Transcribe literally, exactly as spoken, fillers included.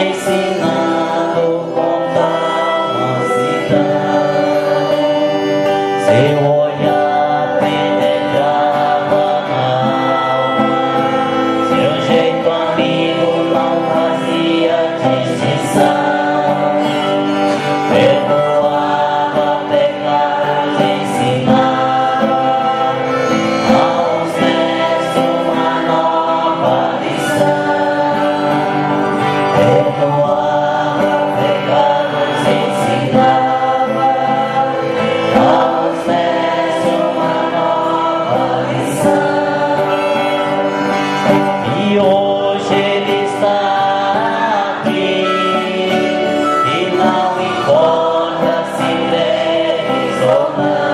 ensinando com tal mansidão. Seu olhar penetrava na alma, seu jeito amigo não fazia distinção. Perdoava pecados, ensinava aos netos uma nova lição. Perdoava pecados, ensinava aos netos uma nova lição. E hoje ele está aqui, e não importa se deves ou não.